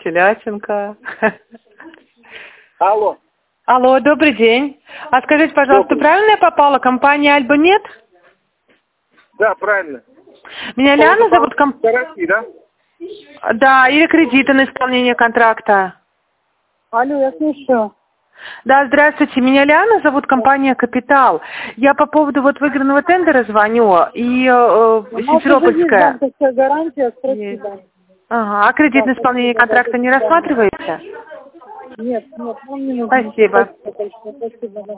Теляченко. Алло. Алло, добрый день. А скажите, пожалуйста, правильно я попала? Компания Альбанет? Да, правильно. Меня Ляна зовут. Гарантии, да? Да, или кредиты на исполнение контракта. Алло, я слушаю. Да, здравствуйте, меня Ляна зовут, компания «Капитал». Я по поводу вот выигранного тендера звоню, и Симферопольская. Банковская гарантия, спасибо. Ага, а кредит на исполнение контракта не рассматриваете? Нет, он не нужен. Спасибо. Спасибо.